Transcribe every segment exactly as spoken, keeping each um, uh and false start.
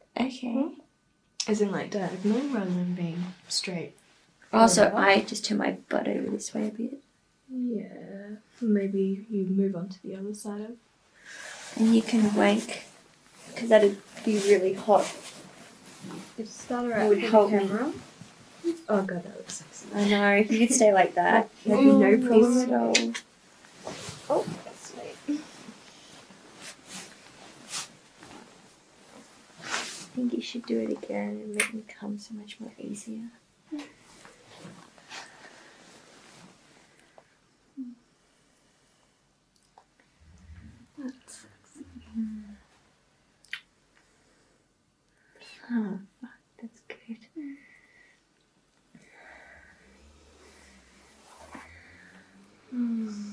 Okay. As in like diagonal rather than being straight. Also, I just turn my butt over this way a bit. Yeah. Maybe you move on to the other side of. And you can wank, because that'd be really hot. Just start her It out would for the help me. camera. Oh god, that looks sexy. I know, if you could stay like that, That'd be no problem. So... Oh, that's sweet. I think you should do it again and make me come so much more easier. That's sexy. Oh, fuck, that's good. Mm.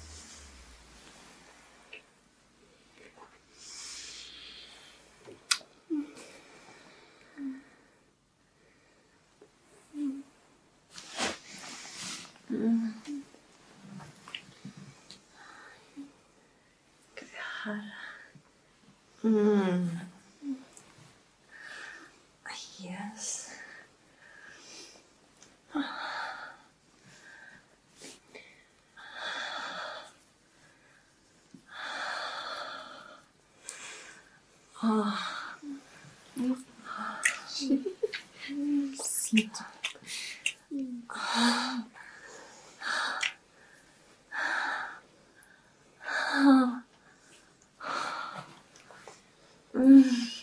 Mm. Go harder. Mm. Yes. Oh. Sweet. Mm.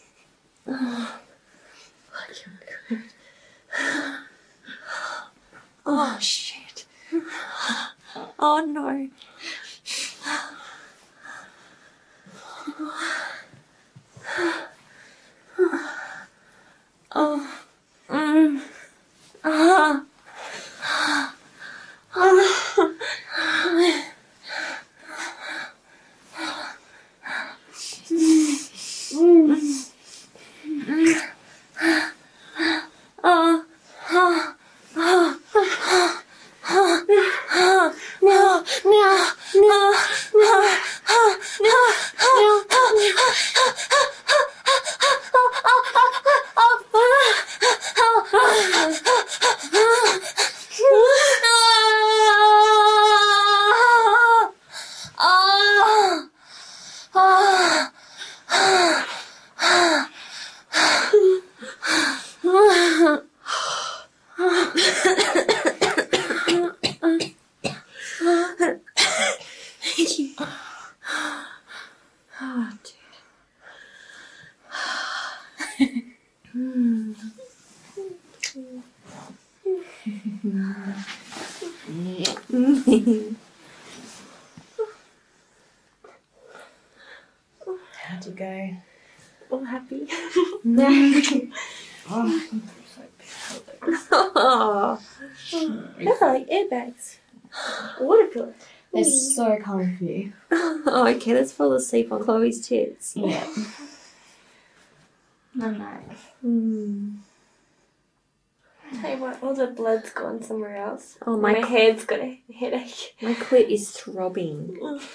Oh shit. Oh no. Oh. Mm. Ah. How'd you go? All happy. Oh, Oh, they're like airbags. Water pillow. they're so comfy. Oh, okay, let's fall asleep on Chloe's tits. Yeah. No, no. Hmm. Hey, what? All the blood's gone somewhere else. Oh, my, My head's got a headache. my clit is throbbing.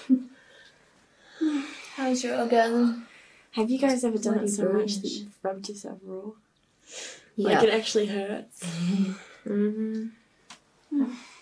How's your orgasm? Have you guys ever done Bloody it so much that burnish. you've rubbed yourself raw? Yeah. Like it actually hurts? Mm-hmm.